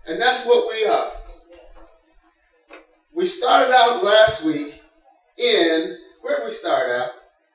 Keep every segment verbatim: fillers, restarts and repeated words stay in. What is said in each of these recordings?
And that's what we are. We started out last week in, where did we start out?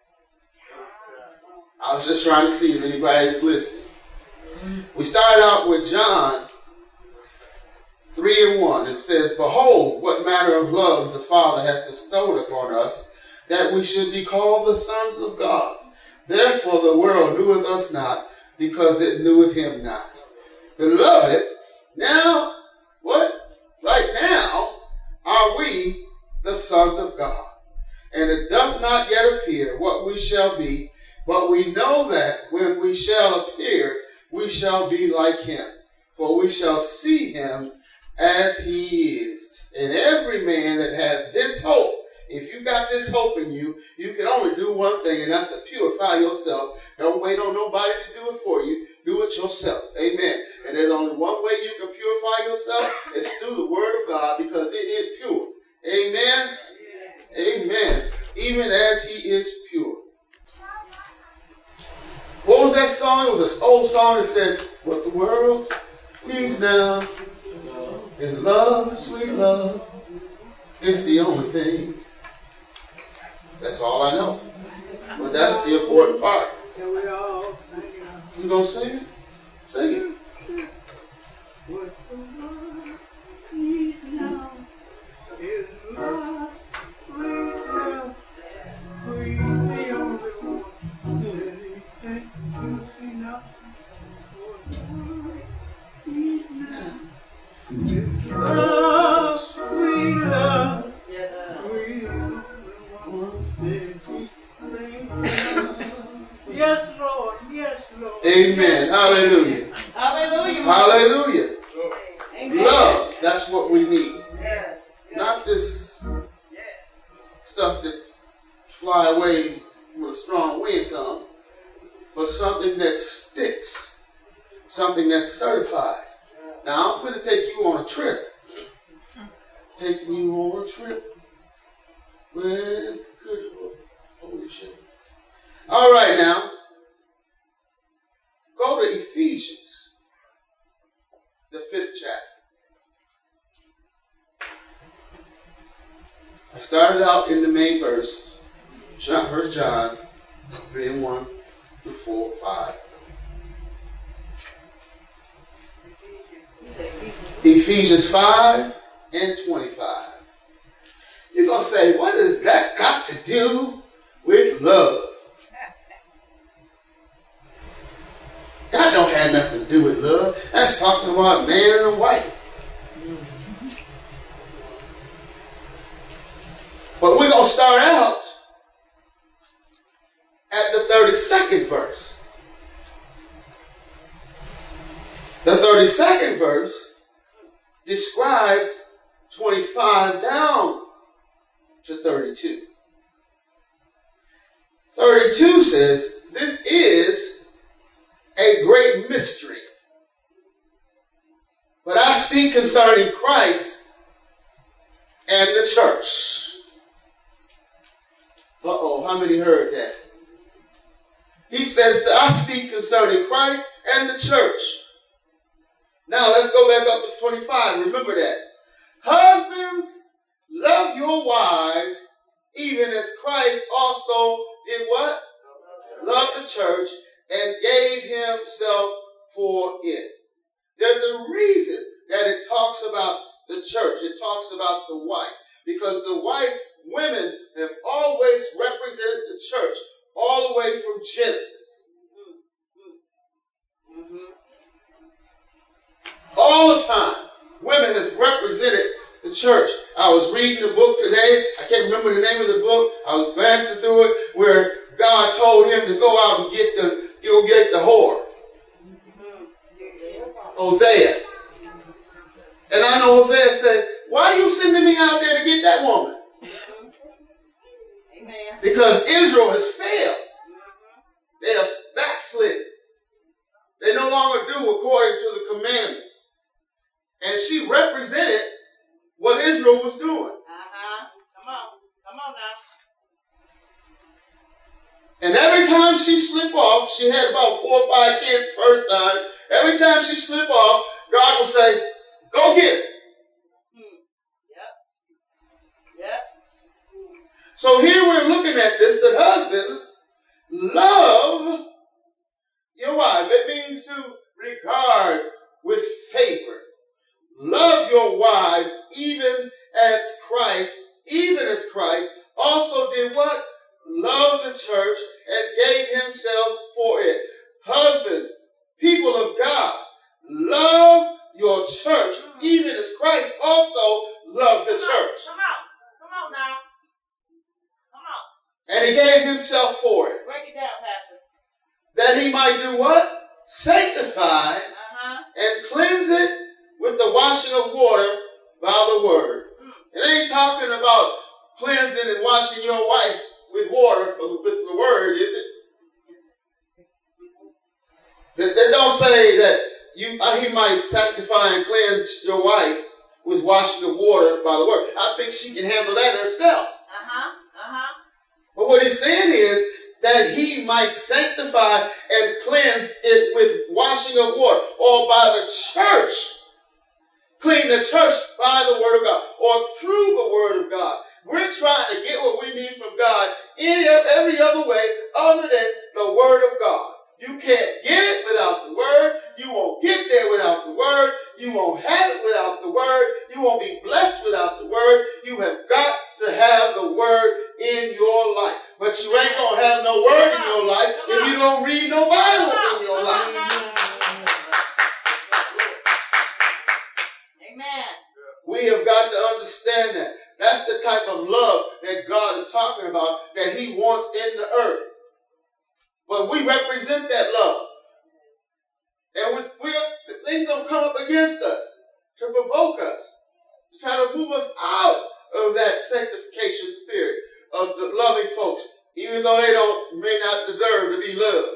I was just trying to see if anybody was listening. We started out with John three and one. It says, behold, what manner of love the Father hath bestowed upon us, that we should be called the sons of God. Therefore the world kneweth us not, because it kneweth him not. Beloved, now, what? Right now, are we the sons of God. And it doth not yet appear what we shall be, but we know that when we shall appear, we shall be like him. For we shall see him as he is. And every man that hath this hope, if you got this hope in you, you can only do one thing, and that's to purify yourself. Don't wait on nobody to do it for you. Do it yourself. Amen. And there's only one way you can purify yourself. It's through the word of God, because it is pure. Amen. Amen. Even as he is pure. What was that song? It was an old song that said, what the world needs now is love, sweet love. It's the only thing. That's all I know. But that's the important part. You gonna sing it? Sing it. What the world needs now is love, sweet love. We're the only one. Anything you see now. What the world needs now is love, sweet love. We're the only one. Yes, Lord. Yes, Lord. Amen. Hallelujah. Hallelujah. Hallelujah. Amen. Love. That's what we need. Yes. Not this stuff that fly away when a strong wind comes, but something that sticks, something that certifies. Now I'm going to take you on a trip. Take you on a trip. Well, good. Holy shit. All right, now. Go to Ephesians, the fifth chapter. I started out in the main verse, John, First John three and one through four, five. Ephesians five and twenty-five. You're going to say, what has that got to do with love? That don't have nothing to do with love. That's talking about a man and a wife. But we're going to start out at the thirty-second verse. The thirty-second verse describes twenty-five down to thirty-two. thirty-two says, this is a great mystery. But I speak concerning Christ and the church. Uh-oh, how many heard that? He says, I speak concerning Christ and the church. Now let's go back up to twenty-five. Remember that. Husbands, love your wives, even as Christ also did what? Love the church and gave himself for it. There's a reason that it talks about the church. It talks about the wife. Because the wife, women have always represented the church all the way from Genesis. Mm-hmm. All the time, women have represented the church. I was reading the book today. I can't remember the name of the book. I was glancing through it where God told him to go out and get the, go get the whore. Hosea. And I know Hosea said, why are you sending me out there to get that woman? Amen. Because Israel has failed. They have backslid. They no longer do according to the commandment. And she represented what Israel was doing. Uh-huh. Come on. Come on now. And every time she slipped off, she had about four or five kids the first time. Every time she slipped off, God will say, Go get it. Hmm. Yep. Yep. So here we're looking at this, that husbands, love your wife. It means to regard with favor. Love your wives even as Christ, even as Christ also did what? Love the church and gave himself for it. Husbands, people of God, love your church even as Christ also loved the Come church. on. Come on. Come on now. Come on. And he gave himself for it. Break it down, Pastor. That he might do what? Sanctify Uh-huh. and cleanse it with the washing of water by the word. Mm. It ain't talking about cleansing and washing your wife with water, with the word, is it? They, they don't say that you uh, he might sanctify and cleanse your wife with washing of water by the word. I think she can handle that herself. Uh-huh. Uh-huh. But what he's saying is that he might sanctify and cleanse it with washing of water, or by the church. Clean the church by the word of God, or through the word of God. We're trying to get what we need from God any every other way other than the word of God. You can't get it without the word. You won't get there without the word. You won't have it without the word. You won't be blessed without the word. You have got to have the word in your life. But you ain't going to have no word in your life if you don't read no Bible in your life. Amen. We have got to understand that. That's the type of love that God is talking about, that he wants in the earth. But we represent that love. And we, we things don't come up against us to provoke us, to try to move us out of that sanctification spirit of the loving folks, even though they don't may not deserve to be loved.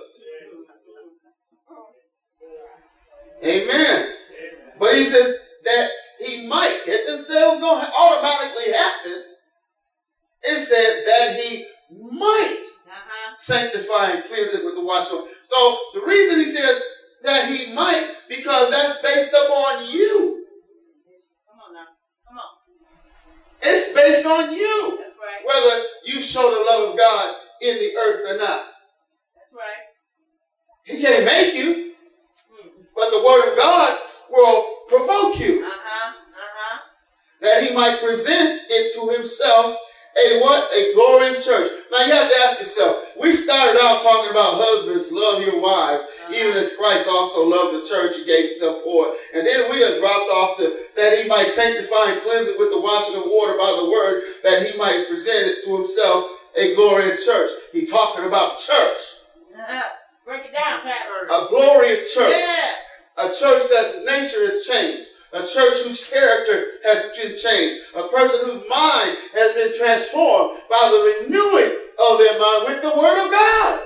Amen. But he says that he might. It didn't say it was going to automatically happen. It said that he might Uh-huh. sanctify and cleanse it with the washing. So the reason he says that he might, because that's based upon you. Come on now. Come on. It's based on you. That's right. Whether you show the love of God in the earth or not. That's right. He can't make you, Mm. but the word of God will provoke you. Uh-huh. Uh-huh. That he might present it to himself a what? A glorious church. Now you have to ask yourself, we started out talking about husbands, love your wives, Uh-huh. even as Christ also loved the church and gave himself for it. And then we have dropped off to that he might sanctify and cleanse it with the washing of water by the word, that he might present it to himself a glorious church. He's talking about church. Uh-huh. Break it down, Pastor. A glorious church. Yes. A church that's nature has changed. A church whose character has been changed. A person whose mind has been transformed by the renewing of their mind with the word of God.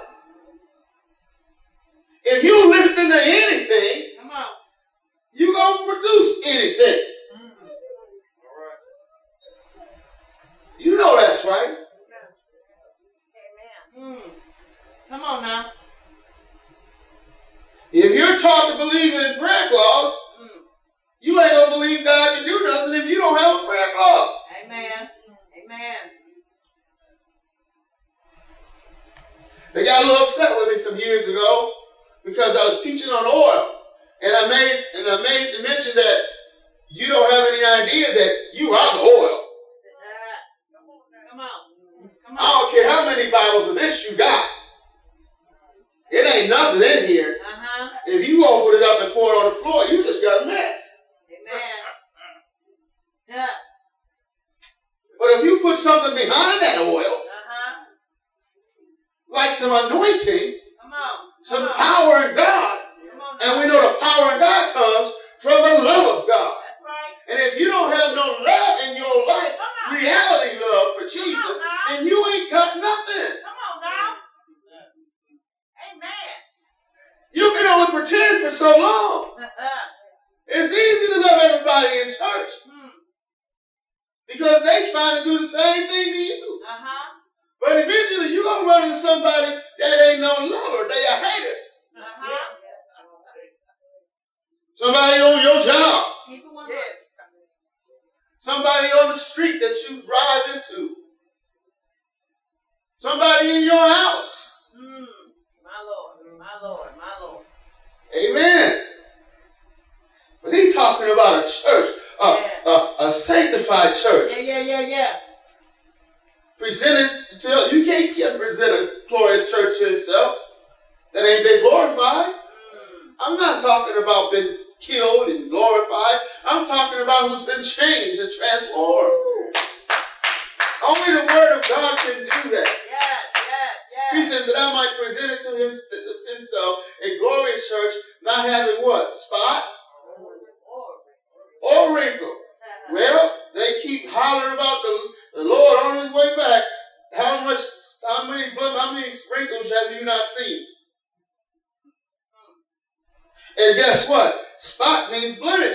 If you listen to anything, Come on. you're going to produce anything. Mm-hmm. You know that's right. Amen. Mm. Come on now. If you're taught to believe in prayer clause, Mm. you ain't going to believe God can do nothing if you don't have a prayer clause. Amen. Amen. They got a little upset with me some years ago because I was teaching on oil. And I made and I made the mention that you don't have any idea that you are the oil. Uh, come on. Come I on. don't care how many bottles of this you got. It ain't nothing in here. Uh-huh. If you open it up and pour it on the floor, you just got a mess. Amen. Yeah. But if you put something behind that oil, Uh-huh. like some anointing, Come on. some Come on. power in God, Come on. and we know the power in God comes from the love of God. That's right. And if you don't have no love in your life, Come on. reality love for Jesus, Come on now. then you ain't got nothing. Come on now. Amen. You can only pretend for so long. It's easy to love everybody in church Hmm. because they trying to do the same thing to you. Uh-huh. But eventually you're going to run into somebody that ain't no lover. They a hater. Uh-huh. Somebody on your job. Keep it one hundred. glorified church. Yeah, yeah, yeah, yeah. Presented to, you can't get present a glorious church to himself that ain't been glorified. Mm. I'm not talking about been killed and glorified. I'm talking about who's been changed and transformed. Ooh. Only the Word of God can do that. Yes, yes, yes. He says that I might present it to him, himself a glorious church, not having what? Spot? Or wrinkle. Well, they keep hollering about the, the Lord on his way back. How much, how many, how many sprinkles have you not seen? And guess what? Spot means blemish.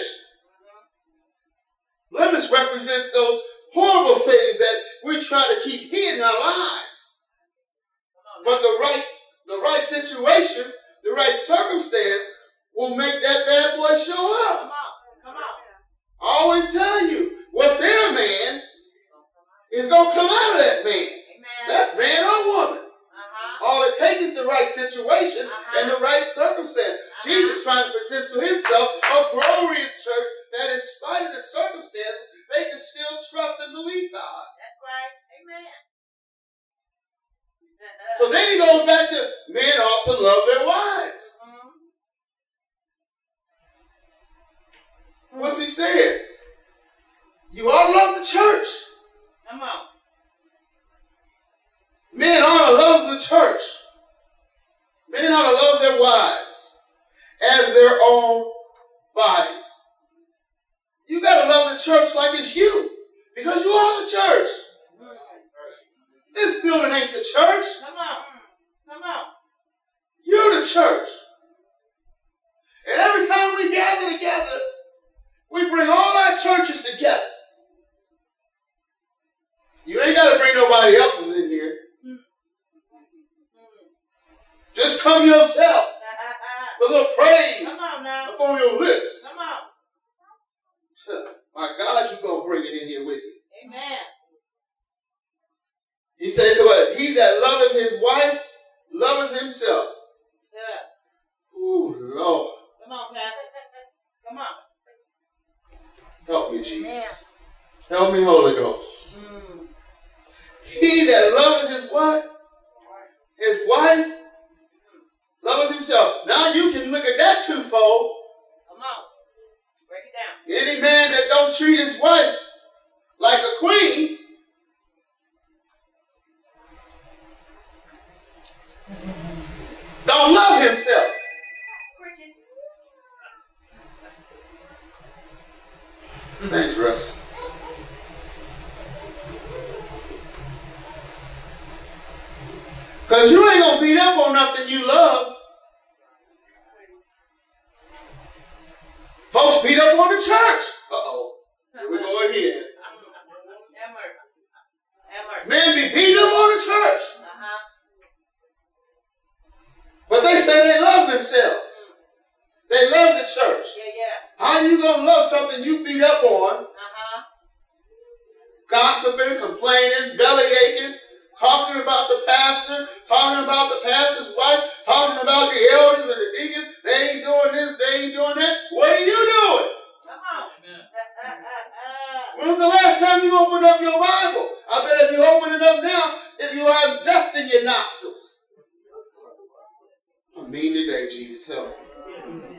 Blemish represents those horrible things that we try to keep hidden in our lives. But the right, the right situation, the right circumstance will make that bad boy show up. Come on, come on. I always tell you, what's in a man is going to come out of that man. Amen. That's man or woman. Uh-huh. All it takes is the right situation uh-huh. and the right circumstance. Uh-huh. Jesus trying to present to himself a glorious church that in spite of the circumstances, they can still trust and believe God. That's right. Amen. So then he goes back to men ought to love their wives. Mm-hmm. What's he saying? You ought to love the church. Come on. Men ought to love the church. Men ought to love their wives as their own bodies. You got to love the church like it's you, because you are the church. This building ain't the church. Come on. Come on. You're the church. And every time we gather together, we bring all our churches together. You ain't got to bring nobody else's in here. Just come yourself. With a little praise come on now. up on your lips. Come on. My God, you're going to bring it in here with you. Amen. He said, what? He that loveth his wife, loveth himself. Yeah. Ooh, Lord. Come on, Pastor. Come on. Help me, Jesus. Yeah. Help me, Holy Ghost. Mm. He that loveth his wife, his wife, loveth himself. Now you can look at that twofold. Come on. Break it down. Any man that don't treat his wife like a queen, don't love himself. Crickets. Thanks, Russ. Because you ain't going to beat up on nothing you love. Folks beat up on the church. Uh-oh. Here we go again. Men be beat up on the church. Uh-huh. But they say they love themselves. They love the church. Yeah, yeah. How you going to love something you beat up on? Uh-huh. Gossiping, complaining, belly aching, talking about the pastor, talking about the pastor's wife, talking about the elders and the deacons. They ain't doing this, they ain't doing that. What are you doing? Come on. When was the last time you opened up your Bible? I bet if you open it up now, if you have dust in your nostrils. I'm mean today, Jesus, help me.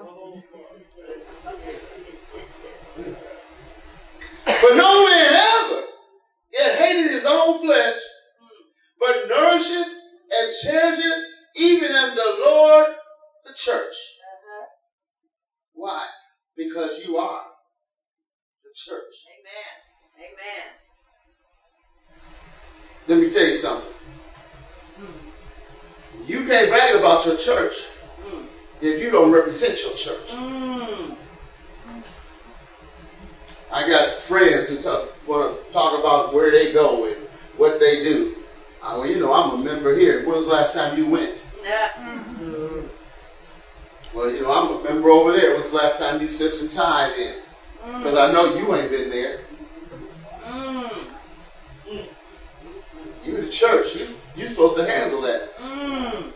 For no man ever yet hated his own flesh, but nourish it and cherish it, even as the Lord the church. Uh-huh. Why? Because you are the church. Amen. Amen. Let me tell you something. Mm. You can't brag about your church mm. if you don't represent your church. Mm. I got friends who talk, want to talk about where they go and what they do. Uh, well, you know, I'm a member here. When was the last time you went? Yeah. Mm-hmm. Well, you know, I'm a member over there. When was the last time you set some tithe in? Because mm. I know you ain't been there. Mm. You the church. You you supposed to handle that. Mm.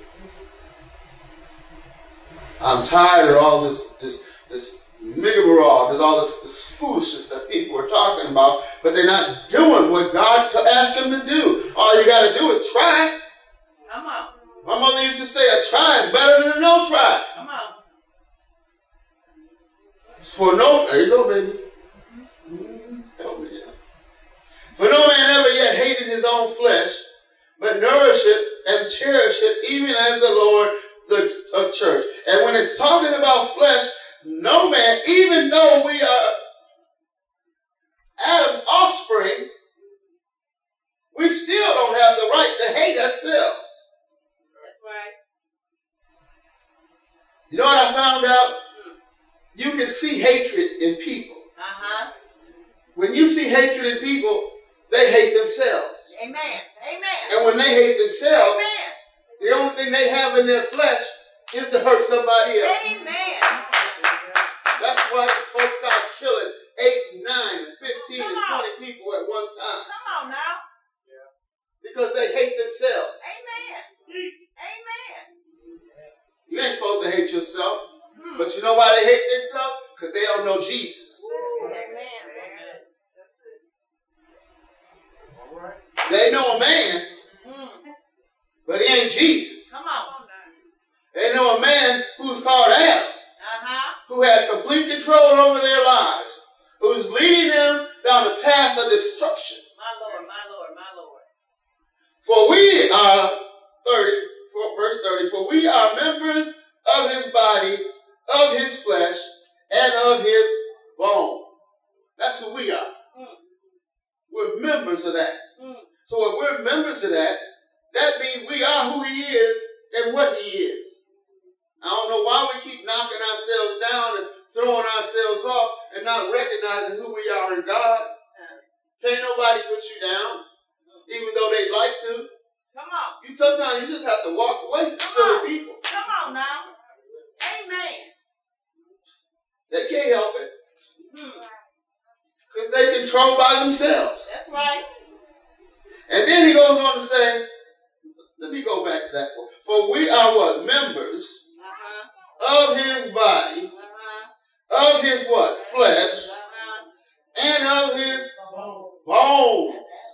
I'm tired of all this this this rigmarole. There's all this, this foolishness that people are talking about, but they're not doing what God asked them to do. All you got to do is try. Come on. My mother used to say, a try is better than a no try. Come on. For no, there you go, baby. Mm-hmm. Help me, yeah. For no man ever yet hated his own flesh, but nourish it and cherish it, even as the Lord the of church. And when it's talking about flesh, no man, even though we are Adam's offspring, we still don't have the right to hate ourselves. That's right. You know what I found out? You can see hatred in people. Uh-huh. When you see hatred in people, they hate themselves. Amen. Amen. And when they hate themselves, Amen. the only thing they have in their flesh is to hurt somebody else. Amen. That's why these folks start killing eight, nine, and fifteen, Come and on. twenty people at one time. Come on now. Because they hate themselves. Amen. Amen. You ain't supposed to hate yourself. Hmm. But you know why they hate themselves? Because they don't know Jesus. Amen. They know a man, Hmm. but he ain't Jesus. Come on. They know a man who's called Adam, Uh-huh. who has complete control over their lives, who's leading them down the path of destruction. My Lord, my Lord, my Lord. For we are, thirty, for, verse thirty, for we are members of his body, of his flesh, and of his bone. That's who we are. Mm. We're members of that. Mm. So if we're members of that, that means we are who he is and what he is. I don't know why we keep knocking ourselves down and throwing ourselves off and not recognizing who we are in God. Can't nobody put you down, even though they'd like to. Come on. You sometimes you just have to walk away from Come silly on. people. Come on now. Amen. They can't help it Hmm. because they control by themselves. That's right. And then he goes on to say, let me go back to that. For, for we are what? Members Uh-huh. of his body, Uh-huh. of his what? Flesh, Uh-huh. and of his bones.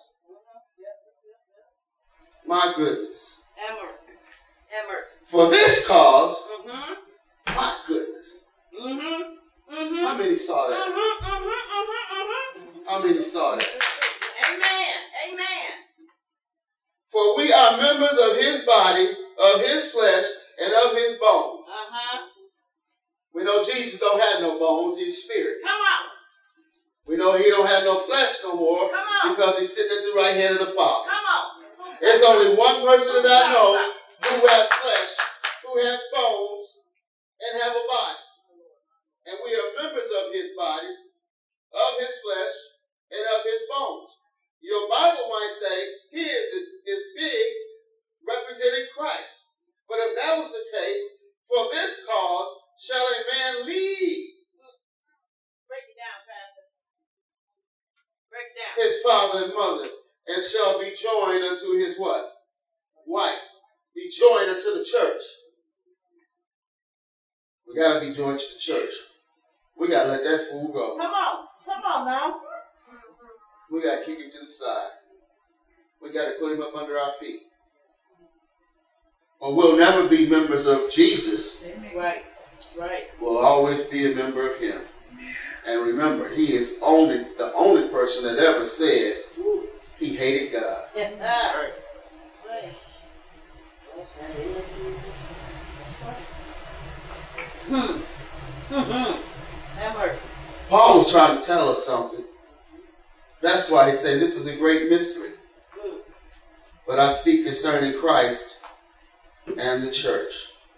My goodness. Emerson. Emerson. For this cause, Mm-hmm. my goodness. Mm-hmm. Mm-hmm. How many saw that? Mm-hmm. Mm-hmm. Mm-hmm. Mm-hmm. How many saw that? Amen. Amen. For we are members of his body, of his flesh, and of his bones. Uh-huh. We know Jesus don't have no bones, he's spirit. Come on. We know he don't have no flesh no more Come on. because he's sitting at the right hand of the Father. Come on. There's only one person that I know who has flesh, who has bones, and have a body. And we are members of his body, of his flesh, and of his bones. Your Bible might say his is, is big, representing Christ. But if that was the case, for this cause shall a man leave Break it down, Pastor. Break it down. his father and mother, and shall be joined unto his what? Wife. Be joined unto the church. We got to be joined to the church. We got to let that fool go. Come on. Come on now. We got to kick him to the side. We got to put him up under our feet. Or we'll never be members of Jesus. Right. Right. We'll always be a member of him. And remember, he is only the only person that ever said he hated God. Yeah. Hmm. Mm-hmm. That hurt. Paul was trying to tell us something. That's why he said this is a great mystery. Mm. But I speak concerning Christ and the church.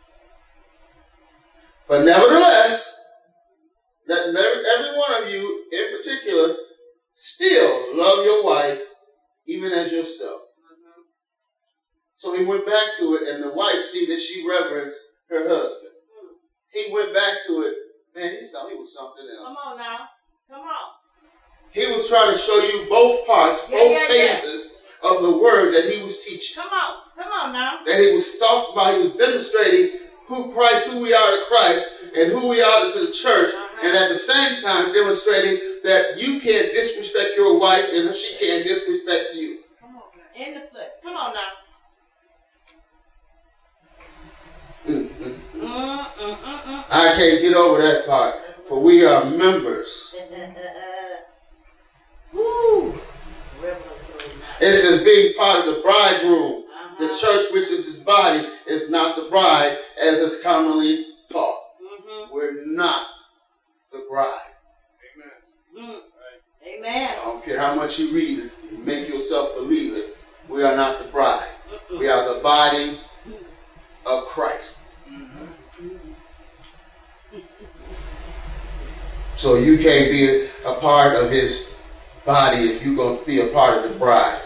But nevertheless, let every one of you in particular still love your wife even as yourself. Mm-hmm. So he went back to it, and the wife see that she reverenced her husband. Mm. He went back to it. Man, he thought he was something else. Come on now. Come on. He was trying to show you both parts, Yeah, both yeah, yeah. phases of the word that he was teaching. Come on. Come on now. That he was talking about, he was demonstrating who Christ, who we are to Christ, and who we are to the church, Uh-huh. and at the same time demonstrating that you can't disrespect your wife and she can't disrespect you. Come on now. In the flesh. Come on now. Mm, mm, mm. Mm, mm, mm, mm. I can't get over that part. For we are members. Woo. It says being part of the bridegroom. Uh-huh. The church, which is his body, is not the bride, as is commonly taught. Mm-hmm. We're not the bride. Amen. Mm. Amen. I don't care how much you read it, you make yourself believe it. We are not the bride. Mm-mm. We are the body of Christ. Mm-hmm. So you can't be a, a part of his body if you're going to be a part of the bride.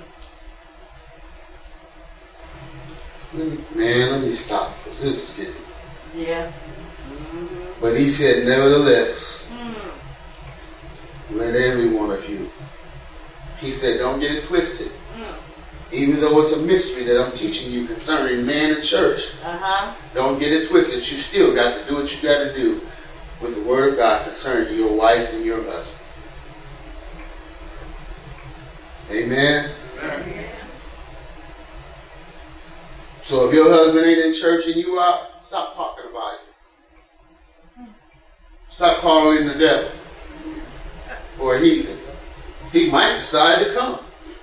Mm. Man, let me stop because this is getting... Yeah. Mm-hmm. But he said, nevertheless, mm. let every one of you. He said, don't get it twisted. Mm. Even though it's a mystery that I'm teaching you concerning man and church, uh-huh. don't get it twisted. You still got to do what you got to do with the word of God concerning your wife and your husband. Amen? Amen. So if your husband ain't in church and you are, stop talking about it. Stop calling the devil or a heathen. He might decide to come.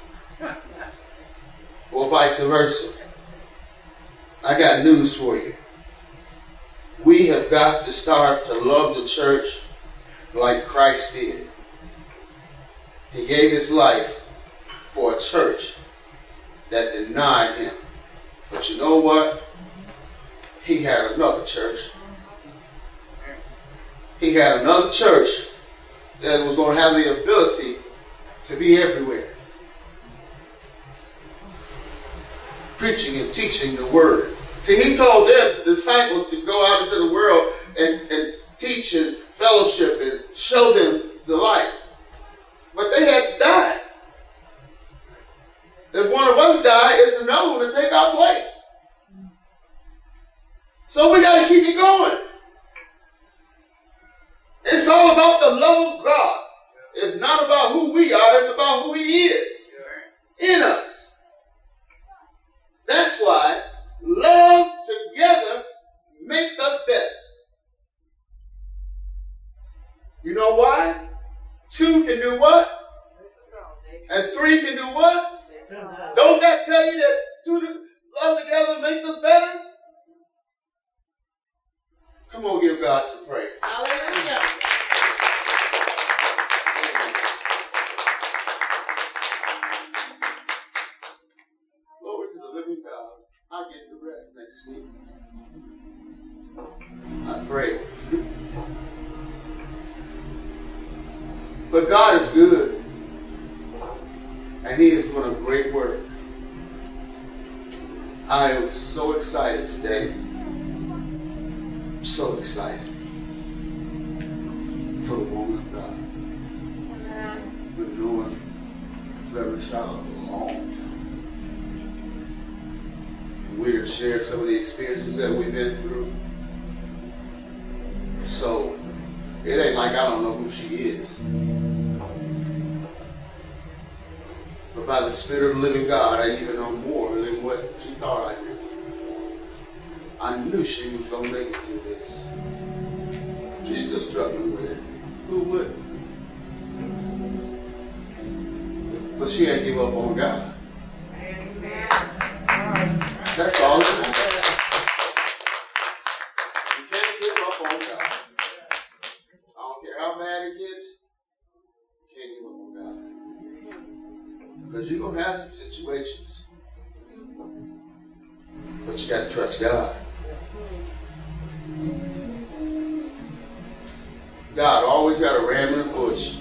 Or vice versa. I got news for you. We have got to start to love the church like Christ did. He gave his life for a church that denied him. But you know what? He had another church. He had another church that was going to have the ability to be everywhere. Preaching and teaching the word. See, he told them, the disciples, to go out into the world and, and teach and fellowship and show them the light. But they had to die. If one of us die, it's another one to take our place. So we got to keep it going. It's all about the love of God. It's not about who we are. It's about who he is in us. That's why love together makes us better. You know why? Two can do what? And three can do what? Don't that tell you that two to love together makes us better? Come on, give God some praise. Hallelujah. Glory to the living God. I'll get the rest next week. I pray. But God is good. And he is doing a great work. I am so excited today. So excited for the woman of God. Been knowing Reverend Charlotte a long time. And we have shared some of the experiences that we've been through. So it ain't like I don't know who she is. But by the Spirit of the living God, I even know more than what she thought I knew. I knew she was going to make it through this. She's still struggling with it. Who would? But she ain't give up on God. Amen. That's all it is. You can't give up on God. I don't care how bad it gets. You can't give up on God. Because you're going to have some situations. But you got to trust God. God always got a ram in the bush.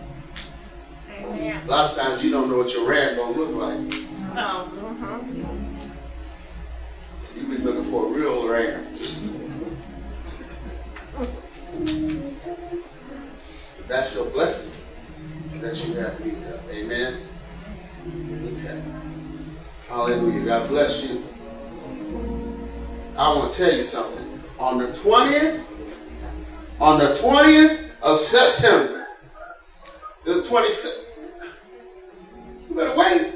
Amen. A lot of times you don't know what your ram going to look like. Oh, uh-huh. You be looking for a real ram. That's your blessing that you have need of. Amen. Okay. Hallelujah. God bless you. I want to tell you something. On the twentieth, on the twentieth of September, The twenty-seventh. You better wait.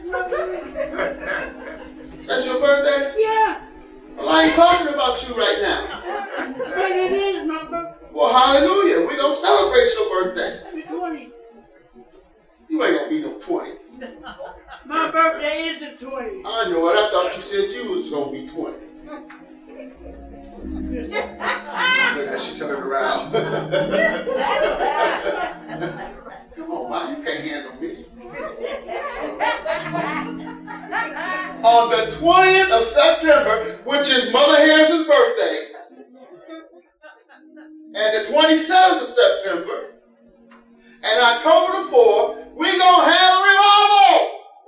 That's your birthday? Yeah. Well, I ain't talking about you right now. But it is my birthday. Well, hallelujah. We're going to celebrate your birthday. The twentieth. You ain't going to be no twenty. My birthday is the twentieth. I know it. I thought you said you was going to be twenty. Look how she turned around. Come on, man. You can't handle me. On the twentieth of September, which is Mother Harris's birthday, and the twenty-seventh of September, and October the fourth, we're going to have a revival.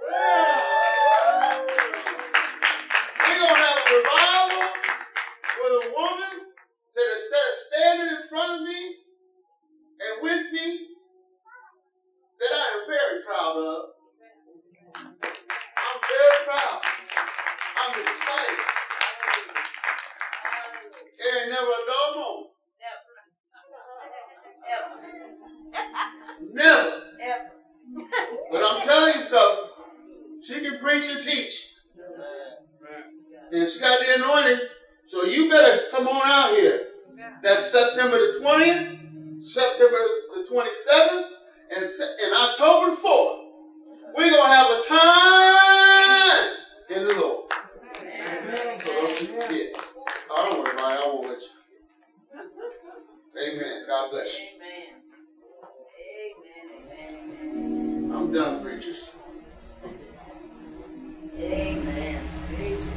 We're going to have a revival with a woman that is standing in front of me and with me that I am very proud of. I'm very proud. I'm excited. It ain't never a dull moment. Never. Ever. But I'm telling you something. She can preach and teach. And she got the anointing. So you better come on out here. That's September the twentieth, September the twenty-seventh, and, and October the fourth. We're going to have a time in the Lord. So don't you forget. I don't worry about it. I won't let you forget. Amen. God bless you. Amen. Amen. Amen. I'm done, preachers.